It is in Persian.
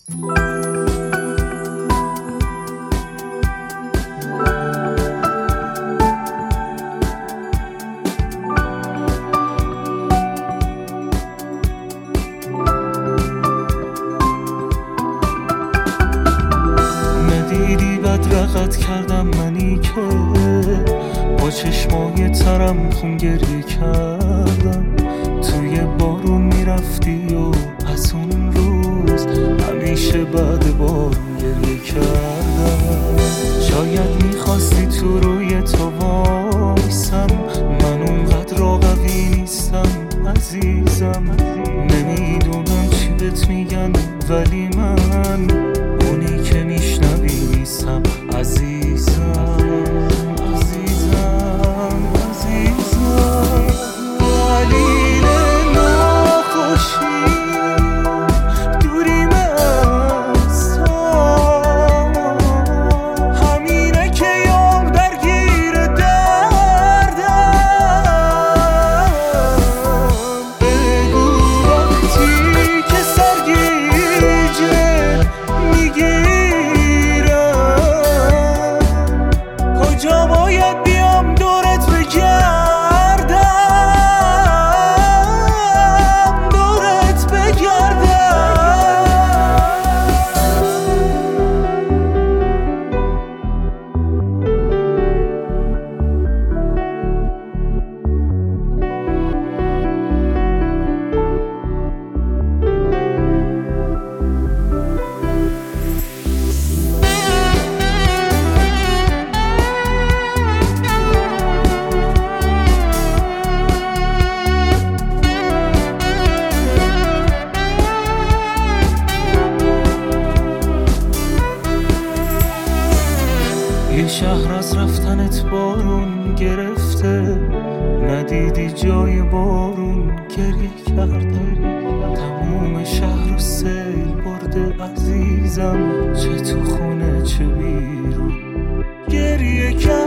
ندیدی بدرقت کردم منی که با چشمای ترم خون گریه کردم. توی بارون میرفتی و از اون روز همیشه بعد بارون گریه کردم. شاید میخواستی تو روی تو وایسم، من اونقدر قوی نیستم عزیزم. نمیدونم چی بهت میگن ولی من اونی که میشنوی نیستم عزیزم. دلیل ناخوشی دوریم از تو همینه که یام درگیر دردم. بگو وقتی که سرگیجه میگیرم کجا باید بیام دورت بگردم. یه شهر از رفتنت بارون گرفته، ندیدی جای بارون گریه کرده. تموم شهر رو سیل برده عزیزم، چه تو خونه چه بیرون گریه کرده.